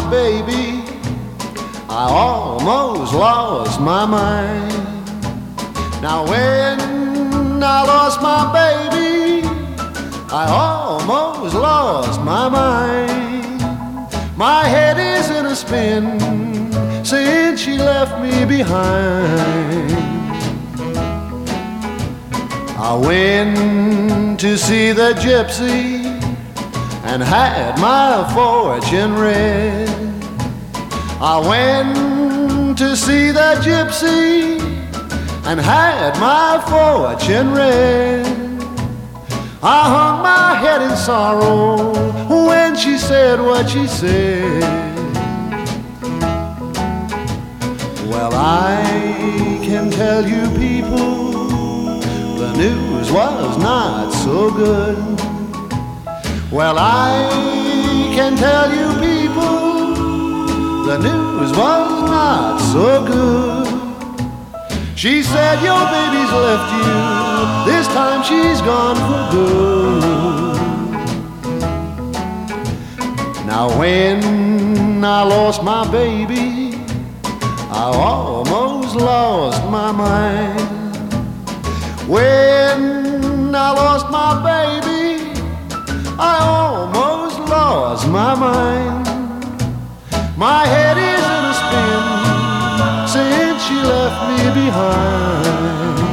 baby, I almost lost my mind. Now when I lost my baby, I almost lost my mind. My head is in a spin since she left me behind. I went to see the gypsy and had my fortune read. I went to see the gypsy and had my fortune read. I hung my head in sorrow when she said what she said. Well, I can tell you people, the news was not so good. Well, I can tell you people, the news was not so good. She said your baby's left you, this time she's gone for good. Now when I lost my baby, I almost lost my mind. When I lost my baby, I almost lost my mind. My head is in a spin since she left me behind.